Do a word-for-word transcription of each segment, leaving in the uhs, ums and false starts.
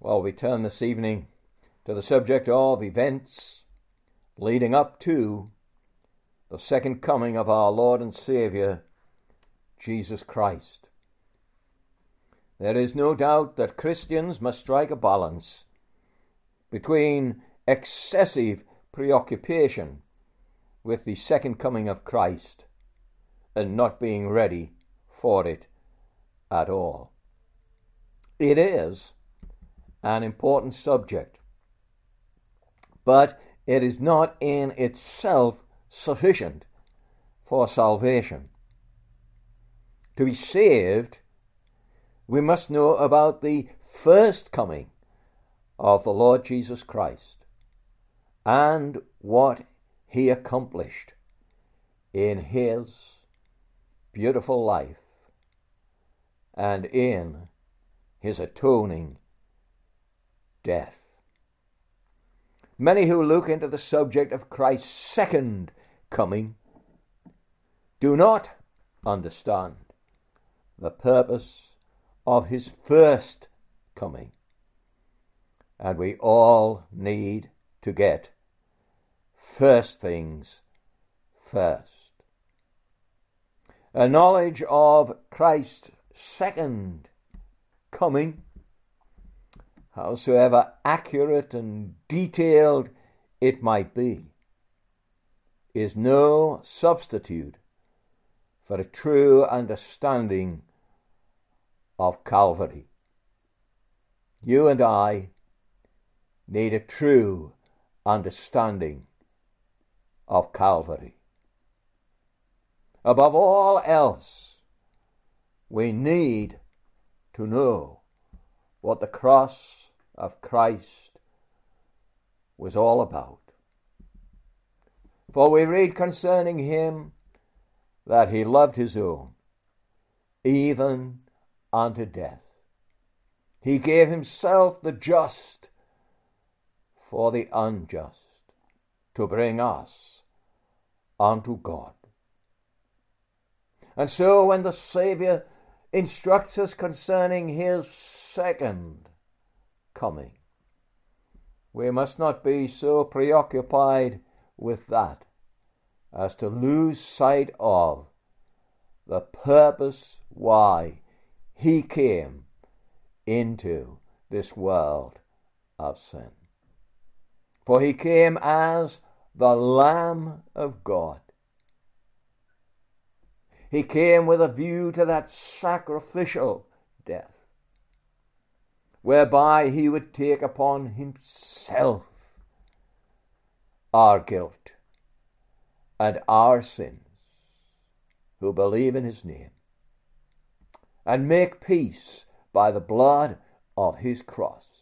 Well, we turn this evening to the subject of events leading up to the second coming of our Lord and Saviour, Jesus Christ. There is no doubt that Christians must strike a balance between excessive preoccupation with the second coming of Christ and not being ready for it at all. It is an important subject, but it is not in itself sufficient for salvation. To be saved, we must know about the first coming of the Lord Jesus Christ and what he accomplished in his beautiful life and in his atoning death. Many who look into the subject of Christ's second coming do not understand the purpose of his first coming. And we all need to get first things first. A knowledge of Christ's second coming, howsoever accurate and detailed it might be, is no substitute for a true understanding of Calvary. You and I need a true understanding of Calvary. Above all else, we need to know what the cross of Christ was all about. For we read concerning him that he loved his own, even unto death. He gave himself the just for the unjust, to bring us unto God. And so when the Saviour instructs us concerning his second coming, we must not be so preoccupied with that as to lose sight of the purpose why he came into this world of sin. For he came as the Lamb of God. He came with a view to that sacrificial death, whereby he would take upon himself our guilt and our sins, who believe in his name, and make peace by the blood of his cross.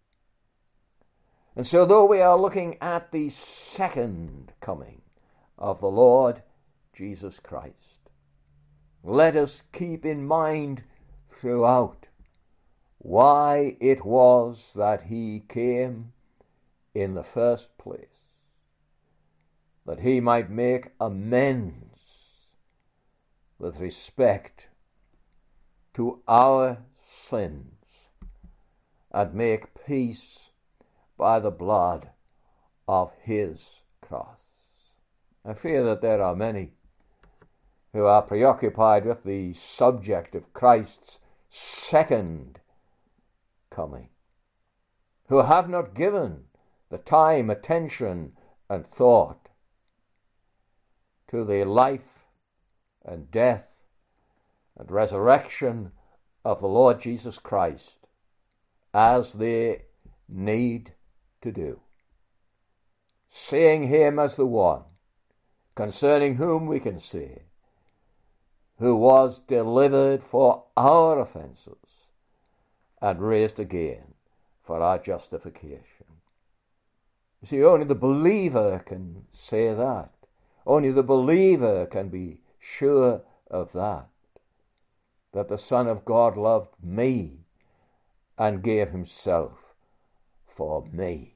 And so though we are looking at the second coming of the Lord Jesus Christ, let us keep in mind throughout why it was that he came in the first place, that he might make amends with respect to our sins and make peace by the blood of his cross. I fear that there are many who are preoccupied with the subject of Christ's second coming, who have not given the time, attention, and thought to the life and death and resurrection of the Lord Jesus Christ as they need to do, seeing him as the one concerning whom we can say, who was delivered for our offences and raised again for our justification. You see, only the believer can say that. Only the believer can be sure of that, that the Son of God loved me and gave himself for me.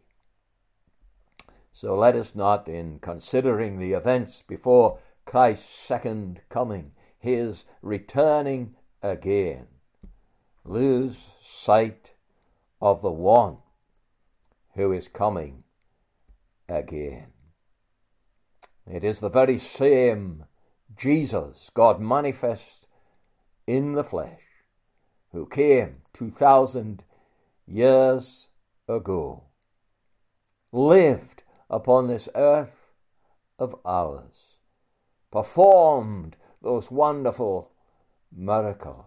So let us not, in considering the events before Christ's second coming, his returning again, lose sight of the one who is coming again. It is the very same Jesus, God manifest in the flesh, who came two thousand years ago, lived upon this earth of ours, performed those wonderful miracles,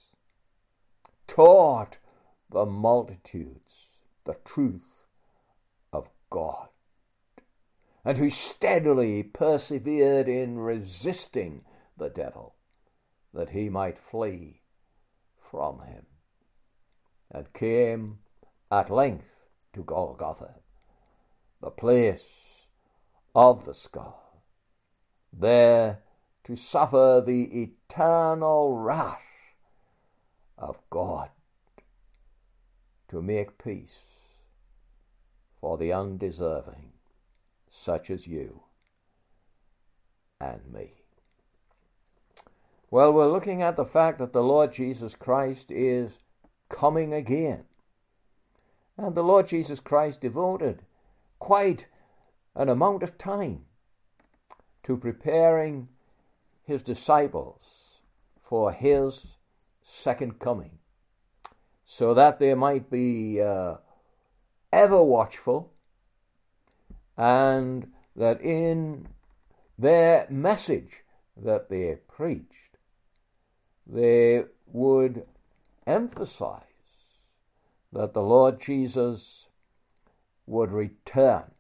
taught the multitudes the truth of God, and who steadily persevered in resisting the devil that he might flee from him, and came at length to Golgotha, the place of the skull, there to suffer the eternal wrath of God, to make peace for the undeserving, such as you and me. Well, we're looking at the fact that the Lord Jesus Christ is coming again. And the Lord Jesus Christ devoted quite an amount of time to preparing his disciples for his second coming, so that they might be uh, ever watchful, and that in their message that they preached, they would emphasize that the Lord Jesus would return.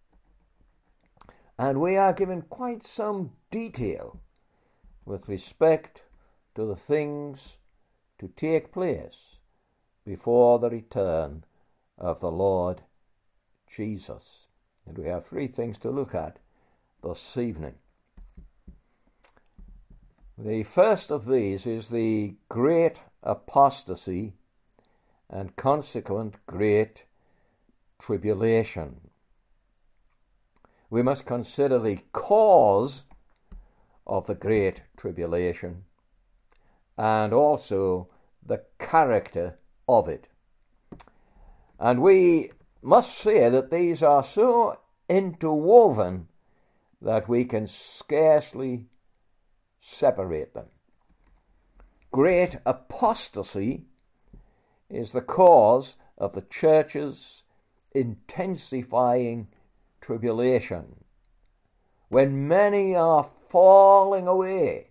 And we are given quite some detail with respect to the things to take place before the return of the Lord Jesus. And we have three things to look at this evening. The first of these is the great apostasy and consequent great tribulation. We must consider the cause of the great tribulation and also the character of it. And we must say that these are so interwoven that we can scarcely separate them. Great apostasy is the cause of the church's intensifying tribulation, when many are falling away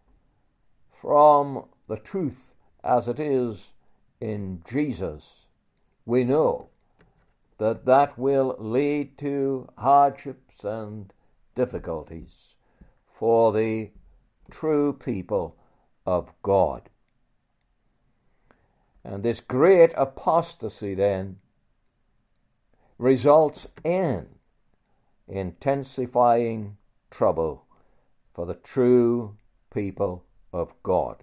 from the truth as it is in Jesus. We know that that will lead to hardships and difficulties for the true people of God. And this great apostasy then results in intensifying trouble for the true people of God.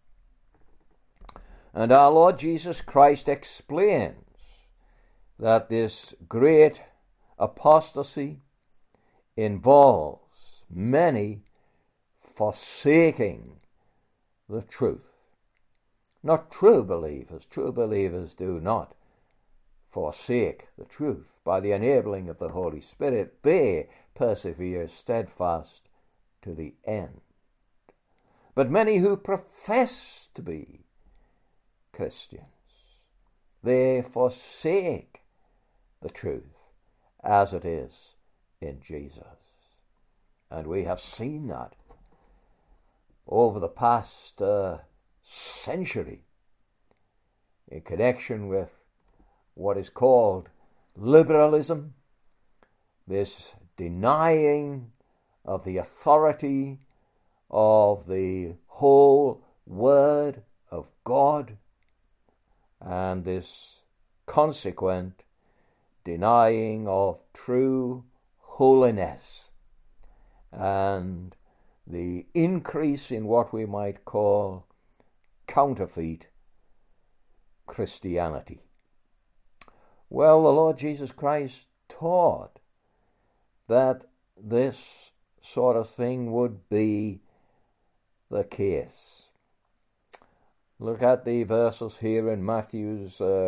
And our Lord Jesus Christ explains that this great apostasy involves many forsaking the truth. Not true believers. True believers do not forsake the truth. By the enabling of the Holy Spirit, they persevere steadfast to the end. But many who profess to be Christians, they forsake the truth as it is in Jesus. And we have seen that over the past uh, century in connection with what is called liberalism, this denying of the authority of the whole Word of God, and this consequent denying of true holiness, and the increase in what we might call counterfeit Christianity. Well, the Lord Jesus Christ taught that this sort of thing would be the case. Look at the verses here in Matthew's uh,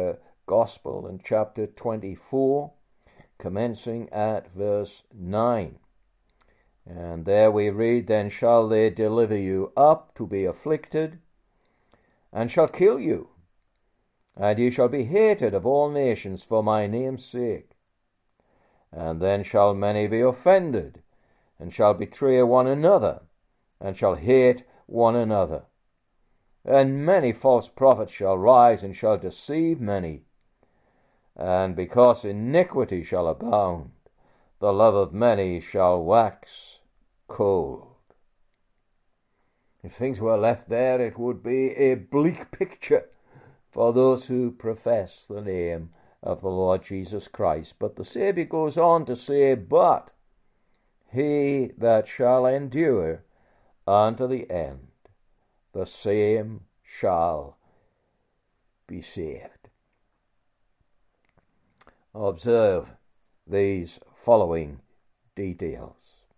Gospel in chapter twenty-four, commencing at verse nine. And there we read, Then shall they deliver you up to be afflicted, and shall kill you, and ye shall be hated of all nations for my name's sake. And then shall many be offended, and shall betray one another, and shall hate one another. And many false prophets shall rise, and shall deceive many. And because iniquity shall abound, the love of many shall wax cold. If things were left there, it would be a bleak picture for those who profess the name of the Lord Jesus Christ. But the Saviour goes on to say, But he that shall endure unto the end, the same shall be saved. Observe these following details.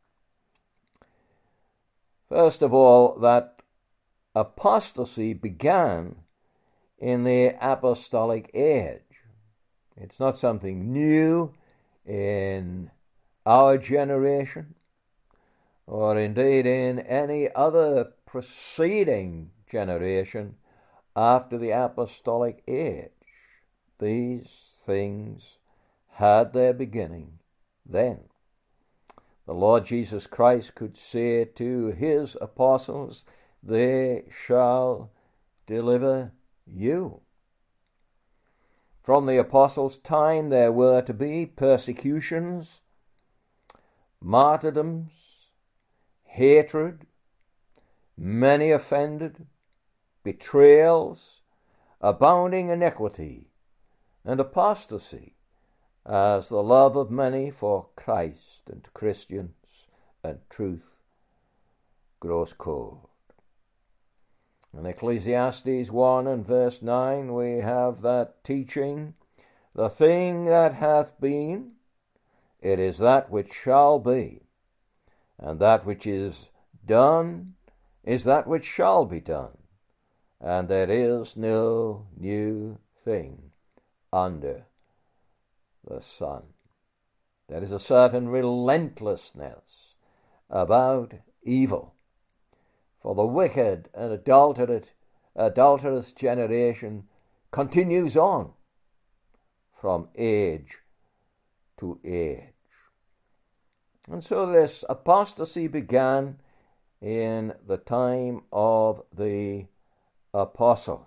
First of all, that apostasy began in the apostolic age. It's not something new in our generation, or indeed in any other preceding generation after the apostolic age. These things had their beginning then. The Lord Jesus Christ could say to his apostles, They shall deliver you. From the apostles' time there were to be persecutions, martyrdoms, hatred, many offended, betrayals, abounding iniquity, and apostasy, as the love of many for Christ and Christians and truth grows cold. In Ecclesiastes one and verse nine we have that teaching, The thing that hath been, it is that which shall be, and that which is done is that which shall be done, and there is no new thing under the sun. There is a certain relentlessness about evil. For the wicked and adulterate, adulterous generation continues on from age to age. And so this apostasy began in the time of the apostles.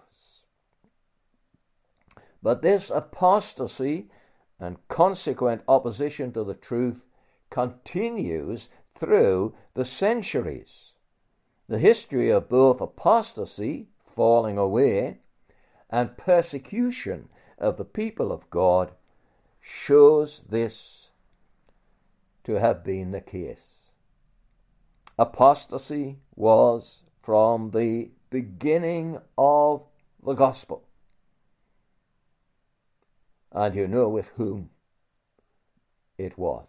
But this apostasy and consequent opposition to the truth continues through the centuries. The history of both apostasy, falling away, and persecution of the people of God shows this to have been the case. Apostasy was from the beginning of the gospel. And you know with whom it was.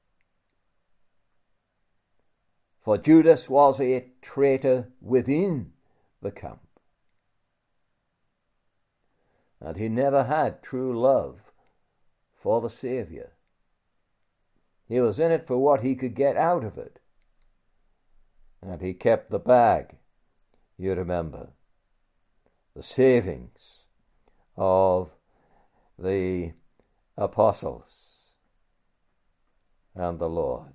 For Judas was a traitor within the camp. And he never had true love for the Saviour. He was in it for what he could get out of it. And he kept the bag, you remember, the savings of the apostles and the Lord.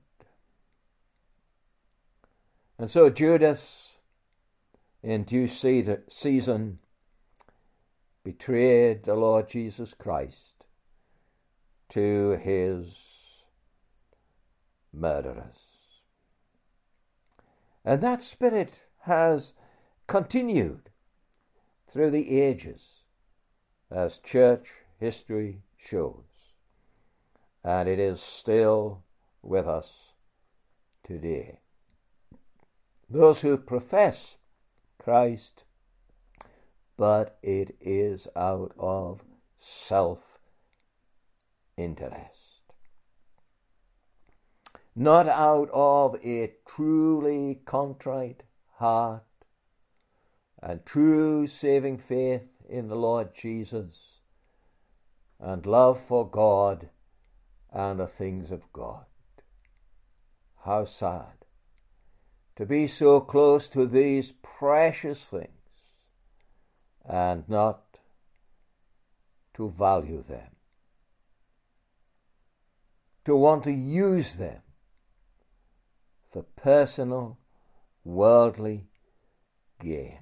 And so Judas, in due season, betrayed the Lord Jesus Christ to his murderers. And that spirit has continued through the ages, as church history shows. And it is still with us today. Those who profess Christ, but it is out of self-interest. Not out of a truly contrite heart and true saving faith in the Lord Jesus, and love for God and the things of God. How sad to be so close to these precious things and not to value them, to want to use them for personal, worldly gain.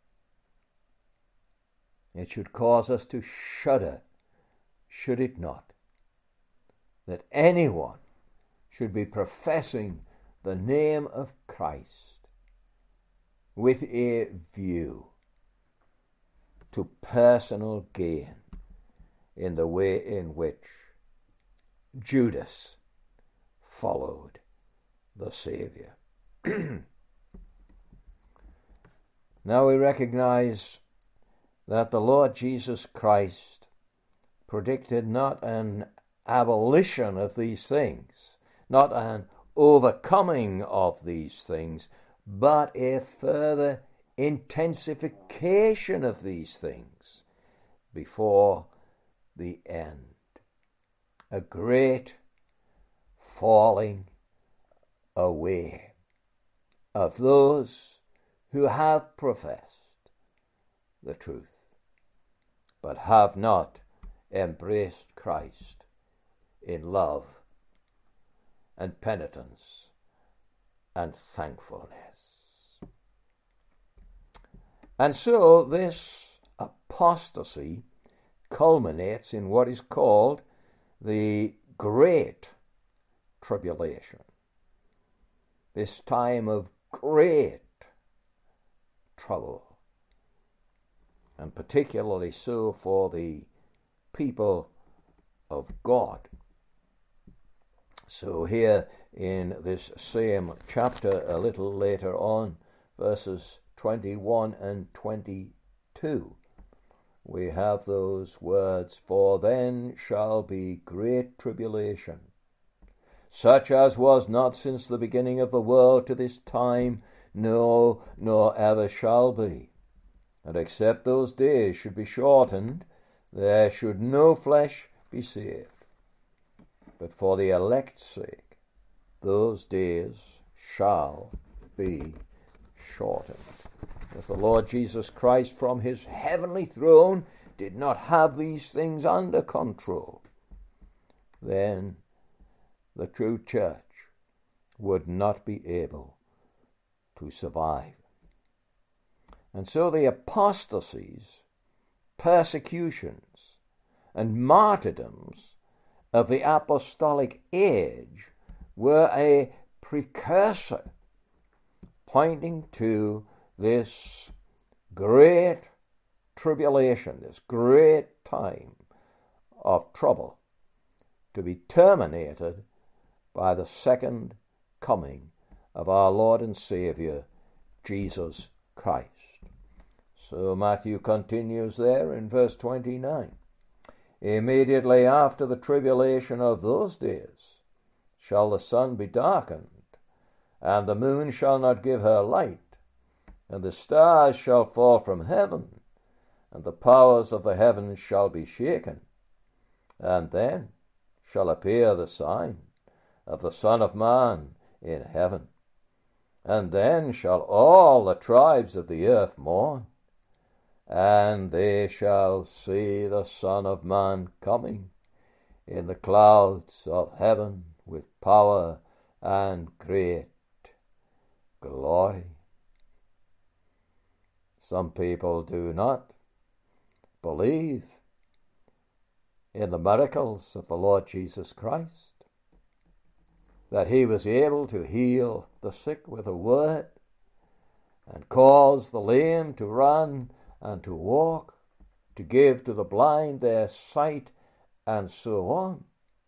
It should cause us to shudder, should it not, that anyone should be professing the name of Christ with a view to personal gain in the way in which Judas followed the Savior. Now we recognize that the Lord Jesus Christ predicted not an abolition of these things, not an overcoming of these things, but a further intensification of these things before the end. A great falling away of those who have professed the truth, but have not embraced Christ in love and penitence and thankfulness. And so this apostasy culminates in what is called the Great Tribulation, this time of great trouble, and particularly so for the people of God. So here in this same chapter, a little later on, verses twenty-one and twenty-two, we have those words, "For then shall be great tribulation, such as was not since the beginning of the world to this time, no, nor ever shall be. And except those days should be shortened, there should no flesh be saved. But for the elect's sake, those days shall be shortened." If the Lord Jesus Christ from his heavenly throne did not have these things under control, then the true church would not be able to survive. And so the apostasies, persecutions, and martyrdoms of the apostolic age were a precursor pointing to this great tribulation, this great time of trouble to be terminated by the second coming of our Lord and Saviour, Jesus Christ. So Matthew continues there in verse twenty-nine. "Immediately after the tribulation of those days shall the sun be darkened, and the moon shall not give her light, and the stars shall fall from heaven, and the powers of the heavens shall be shaken. And then shall appear the sign of the Son of Man in heaven. And then shall all the tribes of the earth mourn, and they shall see the Son of Man coming in the clouds of heaven with power and great glory." Some people do not believe in the miracles of the Lord Jesus Christ, that he was able to heal the sick with a word and cause the lame to run and to walk, to give to the blind their sight, and so on.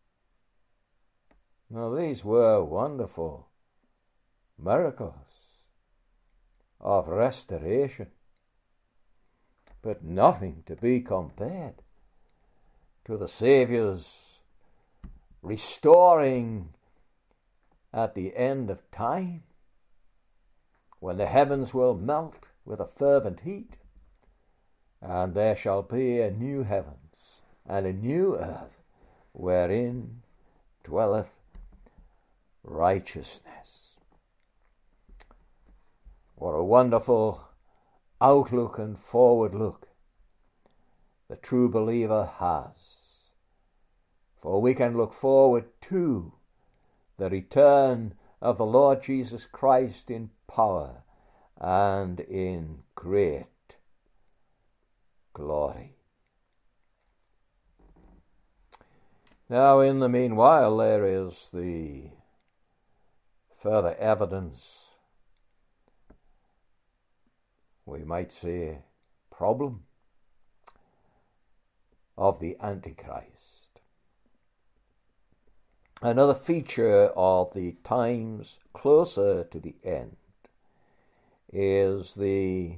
Now, these were wonderful miracles of restoration, but nothing to be compared to the Saviour's restoring at the end of time, when the heavens will melt with a fervent heat, and there shall be a new heavens and a new earth wherein dwelleth righteousness. What a wonderful outlook and forward look the true believer has. For we can look forward to the return of the Lord Jesus Christ in power and in great glory. Now, in the meanwhile, there is the further evidence, we might say, problem of the Antichrist. Another feature of the times closer to the end is the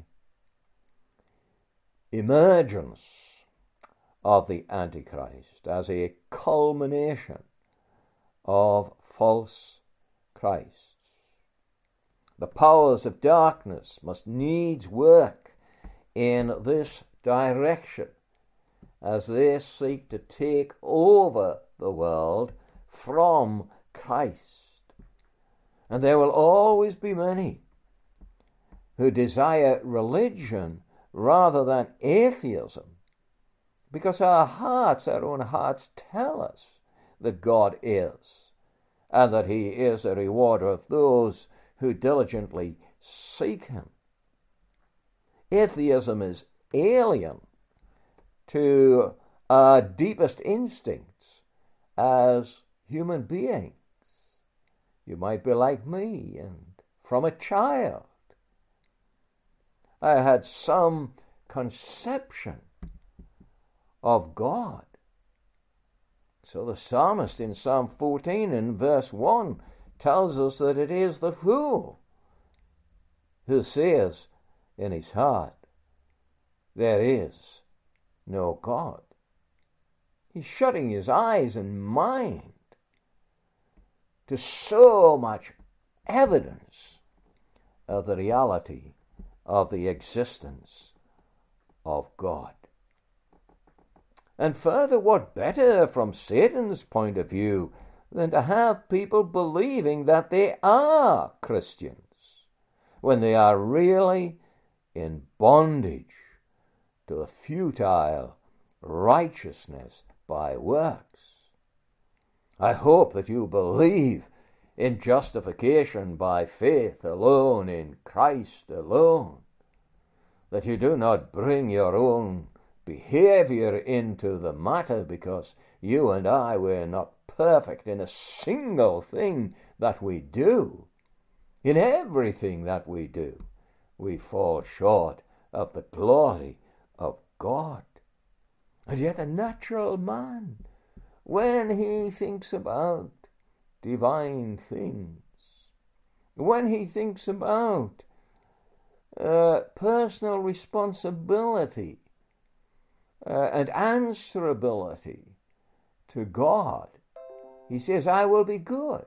emergence of the Antichrist as a culmination of false Christs. The powers of darkness must needs work in this direction as they seek to take over the world from Christ. And there will always be many who desire religion rather than atheism, because our hearts, our own hearts, tell us that God is, and that he is a rewarder of those who diligently seek him. Atheism is alien to our deepest instincts as human beings. You might be like me, and from a child I had some conception of God. So the psalmist in Psalm fourteen in verse one tells us that it is the fool who says in his heart, there is no God. He's shutting his eyes and mind to so much evidence of the reality of the existence of God. And further, what better from Satan's point of view than to have people believing that they are Christians when they are really in bondage to a futile righteousness by works. I hope that you believe in justification by faith alone, in Christ alone, that you do not bring your own behavior into the matter, because you and I were not perfect in a single thing that we do. In everything that we do, we fall short of the glory of God. And yet a natural man, when he thinks about divine things, when he thinks about uh, personal responsibility uh, and answerability to God, he says, I will be good.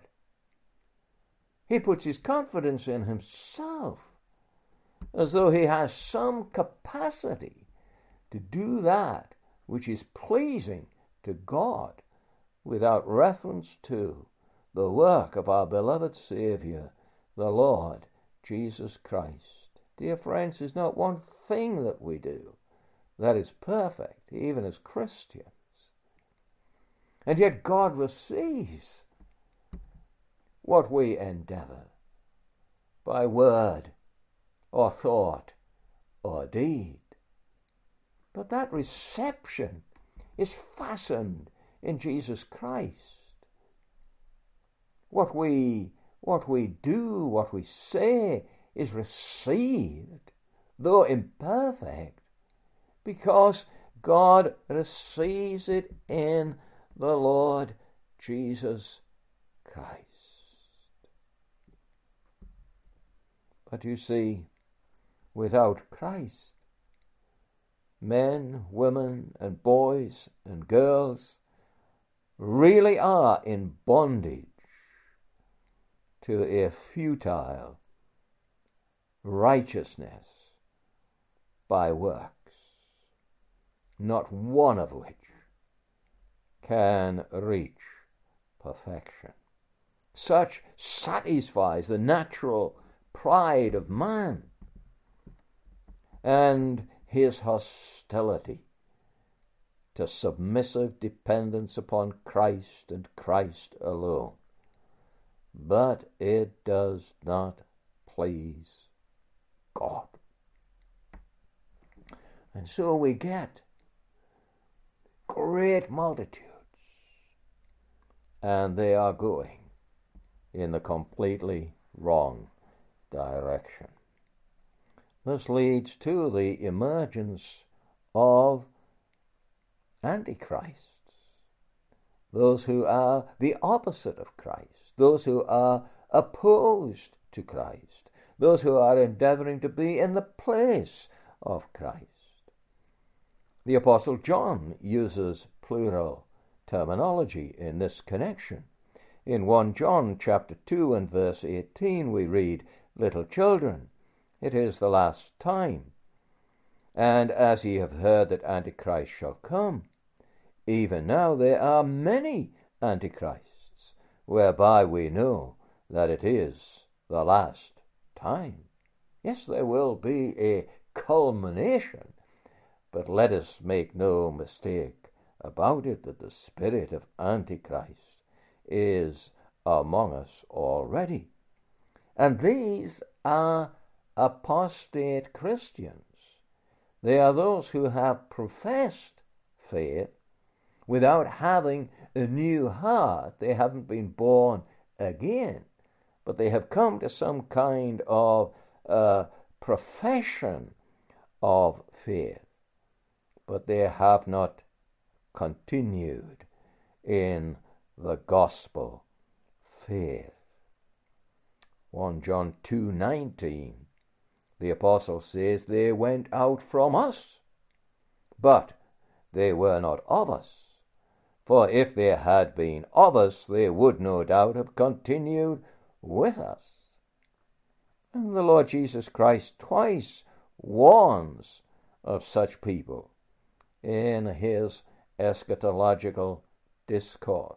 He puts his confidence in himself as though he has some capacity to do that which is pleasing to God without reference to the work of our beloved Saviour, the Lord Jesus Christ. Dear friends, there's not one thing that we do that is perfect, even as Christians. And yet God receives what we endeavour by word or thought or deed. But that reception is fastened in Jesus Christ. What we, what we do, what we say is received, though imperfect, because God receives it in the Lord Jesus Christ. But you see, without Christ, men, women, and boys and girls really are in bondage to a futile righteousness by works, not one of which can reach perfection. Such satisfies the natural pride of man and his hostility to submissive dependence upon Christ and Christ alone. But it does not please God. And so we get great multitudes, and they are going in the completely wrong direction. This leads to the emergence of antichrists, those who are the opposite of Christ, those who are opposed to Christ, those who are endeavoring to be in the place of Christ. The Apostle John uses plural terminology in this connection. In First John chapter two and verse eighteen we read, "Little children, it is the last time. And as ye have heard that Antichrist shall come, even now there are many antichrists, whereby we know that it is the last time." Yes, there will be a culmination, but let us make no mistake about it that the spirit of Antichrist is among us already. And these are apostate Christians. They are those who have professed faith without having a new heart. They haven't been born again, but they have come to some kind of uh, profession of faith, but they have not continued in the gospel faith. First John two nineteen, the apostle says, "They went out from us, but they were not of us. For if they had been of us, they would no doubt have continued with us." And the Lord Jesus Christ twice warns of such people in his eschatological discourse.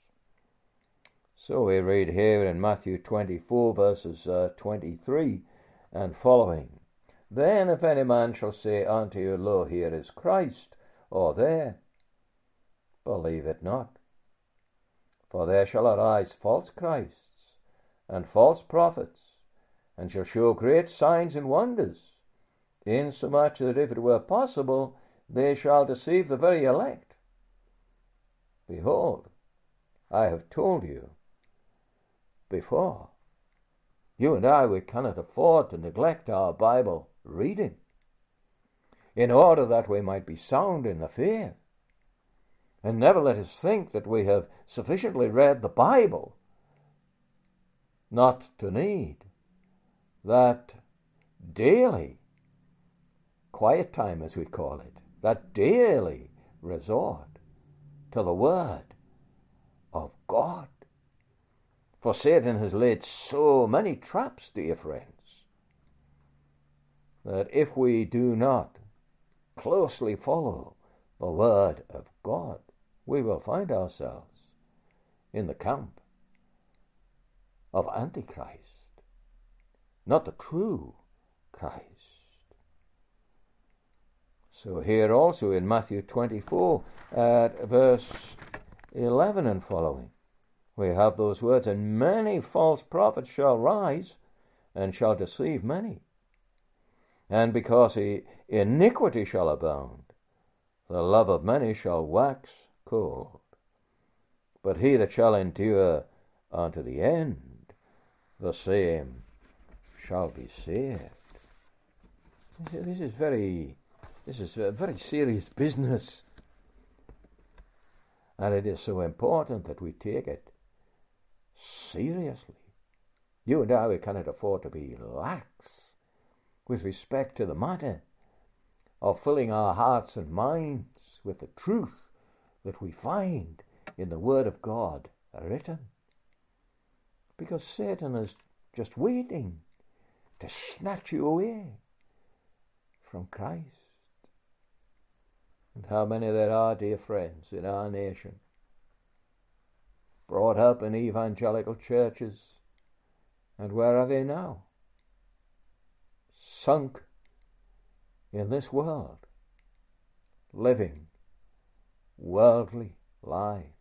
So we read here in Matthew twenty-four, verses uh, twenty-three and following, "Then if any man shall say unto you, Lo, here is Christ, or there, believe it not. For there shall arise false Christs and false prophets, and shall show great signs and wonders, insomuch that if it were possible, they shall deceive the very elect. Behold, I have told you before." You and I, we cannot afford to neglect our Bible reading in order that we might be sound in the faith. And never let us think that we have sufficiently read the Bible not to need that daily quiet time, as we call it, that daily resort to the Word of God. For Satan has laid so many traps, dear friends, that if we do not closely follow the Word of God, we will find ourselves in the camp of Antichrist, not the true Christ. So here also in Matthew twenty-four, at verse eleven and following, we have those words, "And many false prophets shall rise, and shall deceive many. And because iniquity shall abound, the love of many shall wax cold. But he that shall endure unto the end, the same shall be saved." This is very, this is a very serious business. And it is so important that we take it seriously. You and I, we cannot afford to be lax with respect to the matter of filling our hearts and minds with the truth that we find in the Word of God written. Because Satan is just waiting to snatch you away from Christ. And how many there are, dear friends, in our nation brought up in evangelical churches. And where are they now? Sunk in this world, living worldly lives.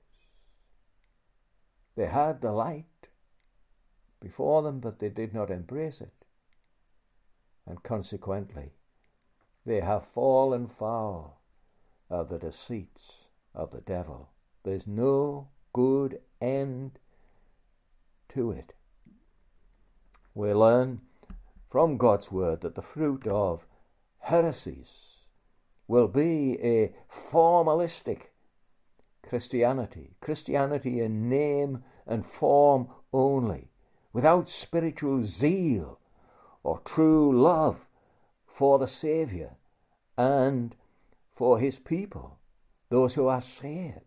They had the light before them, but they did not embrace it. And consequently, they have fallen foul of the deceits of the devil. There's no good end to it. We learn from God's word that the fruit of heresies will be a formalistic Christianity, Christianity in name and form only, without spiritual zeal or true love for the Saviour and for his people, those who are saved.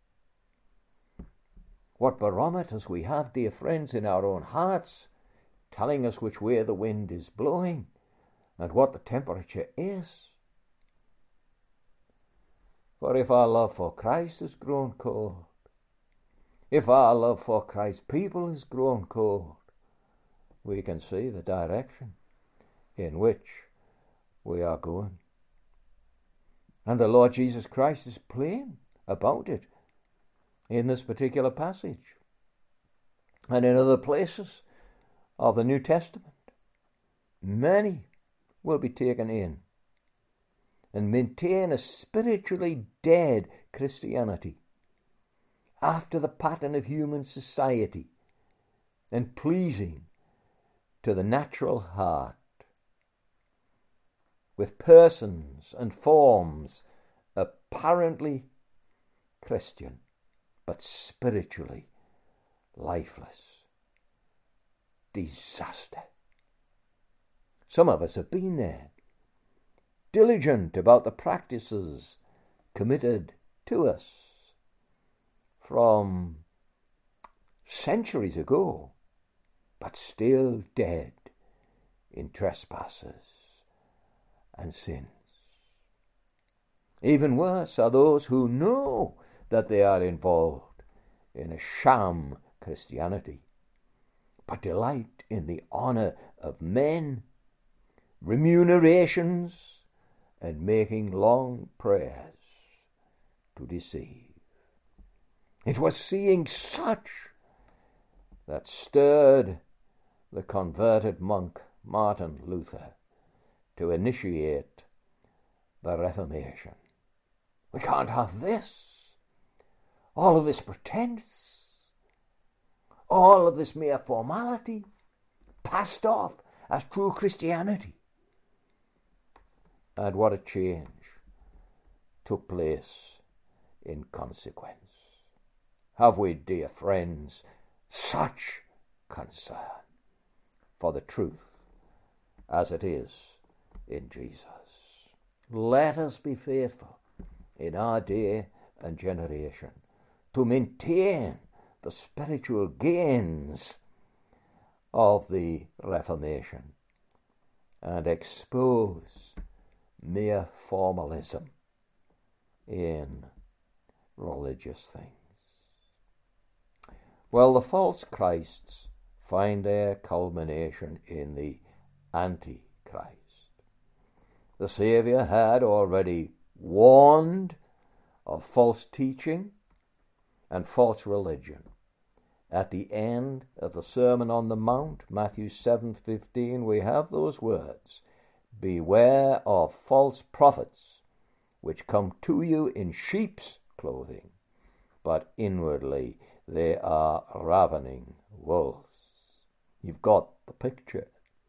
What barometers we have, dear friends, in our own hearts, telling us which way the wind is blowing and what the temperature is. For if our love for Christ has grown cold, if our love for Christ's people has grown cold, we can see the direction in which we are going. And the Lord Jesus Christ is plain about it in this particular passage and in other places of the New Testament. Many will be taken in and maintain a spiritually dead Christianity after the pattern of human society and pleasing to the natural heart, with persons and forms apparently Christian but spiritually lifeless. Disaster. Some of us have been there, diligent about the practices committed to us from centuries ago, but still dead in trespasses and sins. Even worse are those who know that they are involved in a sham Christianity, but delight in the honour of men, remunerations, and making long prayers to deceive. It was seeing such that stirred the converted monk Martin Luther to initiate the Reformation. We can't have this. All of this pretense, all of this mere formality passed off as true Christianity. And what a change took place in consequence. Have we, dear friends, such concern for the truth as it is in Jesus? Let us be faithful in our day and generation to maintain the spiritual gains of the Reformation and expose mere formalism in religious things. Well, the false Christs find their culmination in the Antichrist. The Saviour had already warned of false teaching and false religion. At the end of the Sermon on the Mount, Matthew seven fifteen, we have those words, "Beware of false prophets, which come to you in sheep's clothing, but inwardly they are ravening wolves." You've got the picture.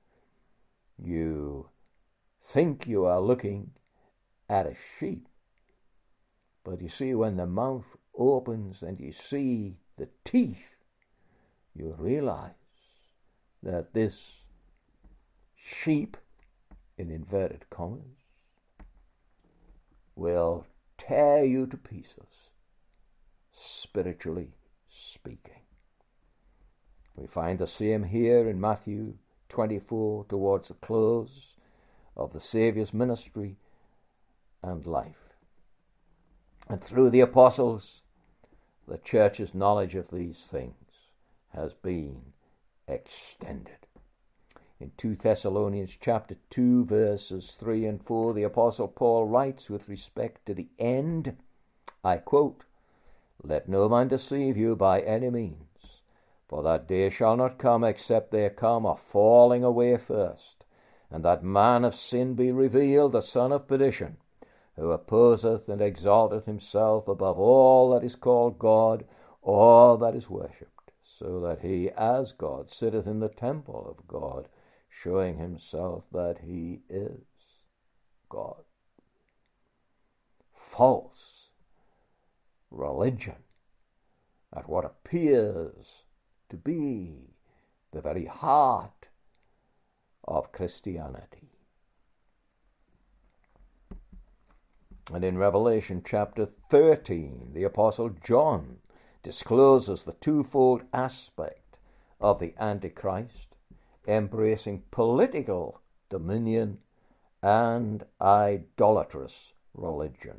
You think you are looking at a sheep, but you see, when the mouth opens and you see the teeth, you realize that this sheep, in inverted commas, will tear you to pieces, spiritually speaking. We find the same here in Matthew twenty-four, towards the close of the Saviour's ministry and life. And through the apostles, the church's knowledge of these things has been extended. In Second Thessalonians chapter two, verses three and four, the Apostle Paul writes with respect to the end, I quote, "Let no man deceive you by any means, for that day shall not come except there come a falling away first, and that man of sin be revealed, the son of perdition, who opposeth and exalteth himself above all that is called God, or that is worshipped, so that he as God sitteth in the temple of God, showing himself that he is God." False religion, at what appears to be the very heart of Christianity. And in Revelation chapter thirteen, the Apostle John discloses the twofold aspect of the Antichrist, embracing political dominion and idolatrous religion.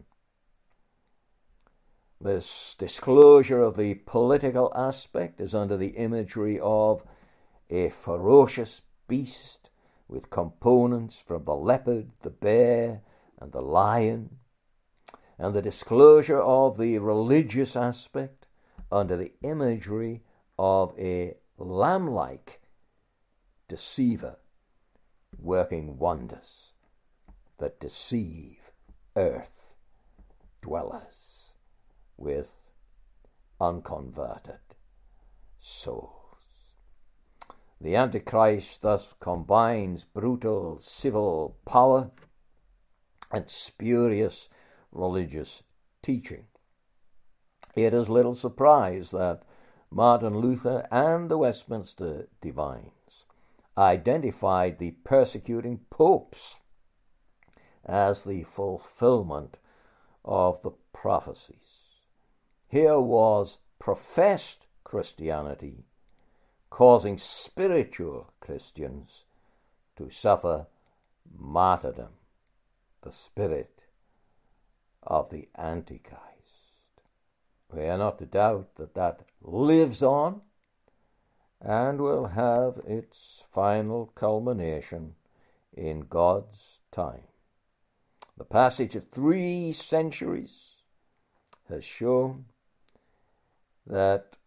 This disclosure of the political aspect is under the imagery of a ferocious beast with components from the leopard, the bear, and the lion, and the disclosure of the religious aspect under the imagery of a lamb-like deceiver working wonders that deceive earth dwellers with unconverted souls. The Antichrist thus combines brutal civil power and spurious religious teaching. It is little surprise that Martin Luther and the Westminster divines identified the persecuting popes as the fulfillment of the prophecies. Here was professed Christianity causing spiritual Christians to suffer martyrdom, the spirit of the Antichrist. We are not to doubt that that lives on and will have its final culmination in God's time. The passage of three centuries has shown that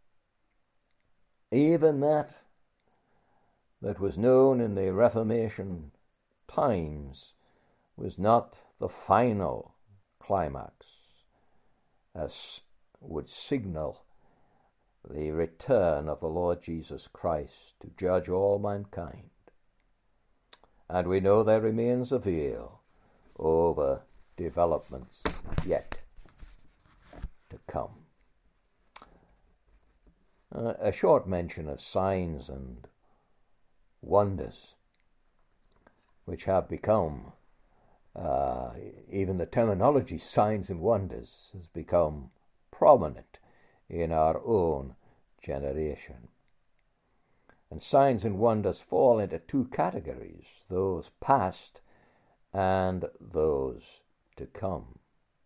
even that that was known in the Reformation times was not the final climax, as would signal the return of the Lord Jesus Christ to judge all mankind. And we know there remains a veil over developments yet to come. Uh, a short mention of signs and wonders, which have become, uh, even the terminology signs and wonders has become prominent in our own generation. And signs and wonders fall into two categories, those past and those to come.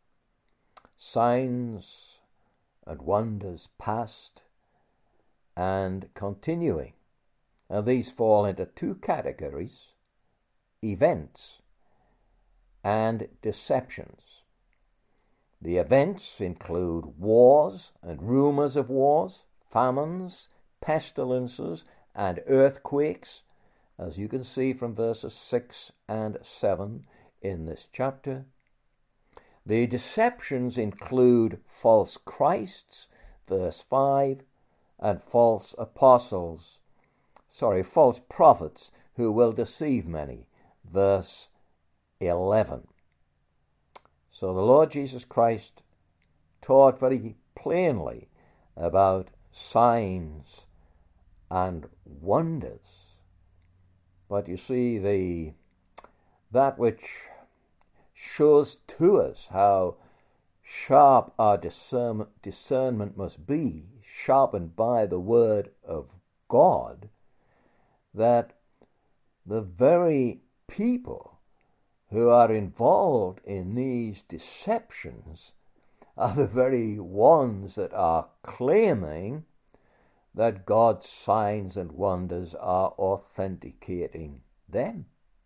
Signs and wonders past and continuing. And these fall into two categories, events and deceptions. The events include wars and rumors of wars, famines, pestilences, and earthquakes, as you can see from verses six and seven in this chapter. The deceptions include false Christs, verse five, and false apostles, sorry, false prophets who will deceive many, verse eleven. So the Lord Jesus Christ taught very plainly about signs and wonders. But you see, the that which shows to us how sharp our discern, discernment must be, sharpened by the word of God, that the very people who are involved in these deceptions are the very ones that are claiming that God's signs and wonders are authenticating them.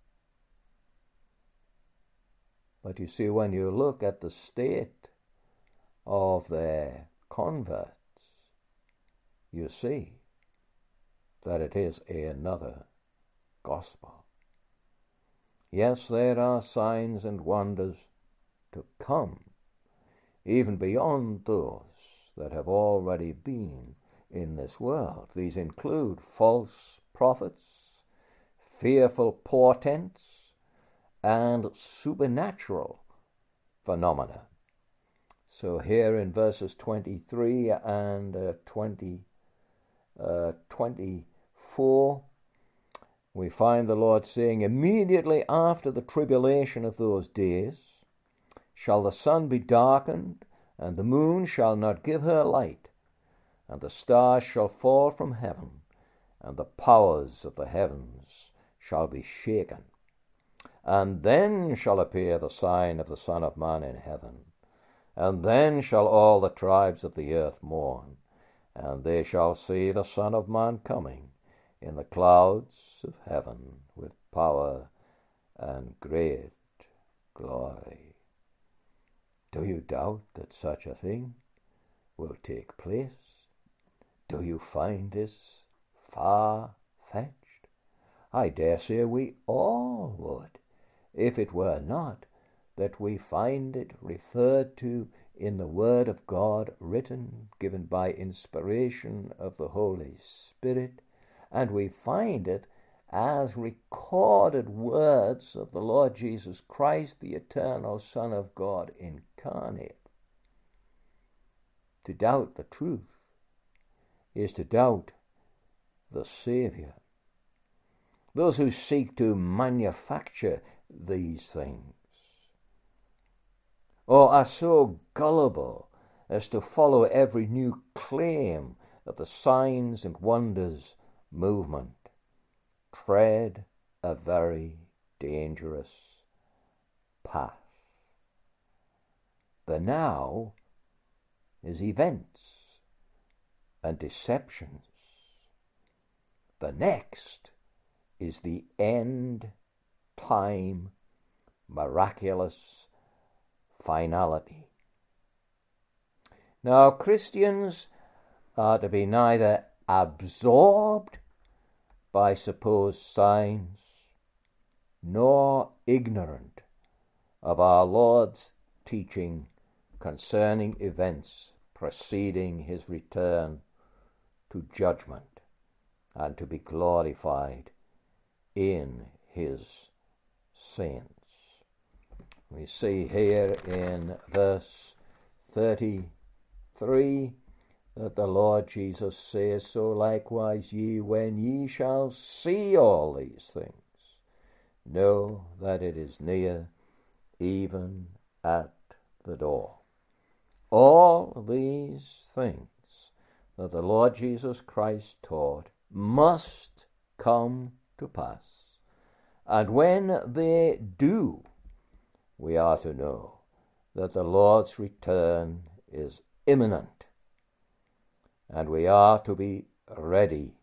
But you see, when you look at the state of their converts, you see that it is another gospel. Yes, there are signs and wonders to come, even beyond those that have already been in this world. These include false prophets, fearful portents, and supernatural phenomena. So here in verses twenty-three and uh, twenty, uh, twenty-four, we find the Lord saying, "Immediately after the tribulation of those days shall the sun be darkened, and the moon shall not give her light, and the stars shall fall from heaven, and the powers of the heavens shall be shaken. And then shall appear the sign of the Son of Man in heaven. And then shall all the tribes of the earth mourn, and they shall see the Son of Man coming in the clouds of heaven with power and great glory." Do you doubt that such a thing will take place? Do you find this far-fetched? I dare say we all would, if it were not that we find it referred to in the Word of God, written, given by inspiration of the Holy Spirit, and we find it as recorded words of the Lord Jesus Christ, the eternal Son of God incarnate. To doubt the truth is to doubt the Saviour. Those who seek to manufacture these things, or are so gullible as to follow every new claim of the signs and wonders movement, tread a very dangerous path. The now is events and deceptions. The next is the end time miraculous finality. Now, Christians are to be neither absorbed by supposed signs nor ignorant of our Lord's teaching concerning events preceding his return to judgment and to be glorified in his saints. We see here in verse thirty-three that the Lord Jesus says, "So likewise ye, when ye shall see all these things, know that it is near, even at the door." All these things that the Lord Jesus Christ taught must come to pass. And when they do, we are to know that the Lord's return is imminent, and we are to be ready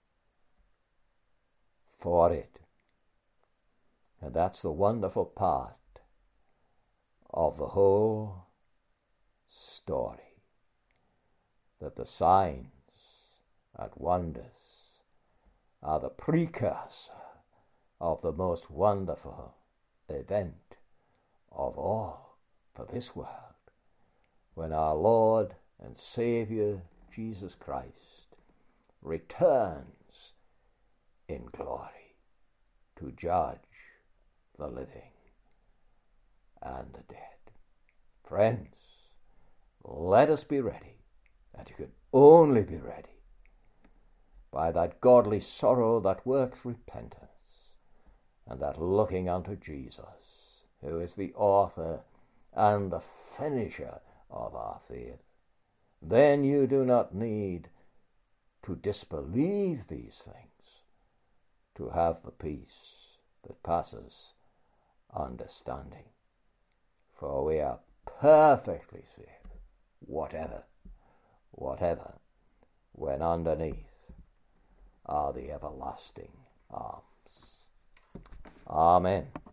for it. And that's the wonderful part of the whole story, that the signs and wonders are the precursor of the most wonderful event of all for this world, when our Lord and Saviour Jesus Christ returns in glory to judge the living and the dead. Friends, let us be ready, and you can only be ready by that godly sorrow that works repentance, and that looking unto Jesus, who is the author and the finisher of our faith. Then you do not need to disbelieve these things to have the peace that passes understanding. For we are perfectly safe whatever, whatever, when underneath are the everlasting arms. Amen.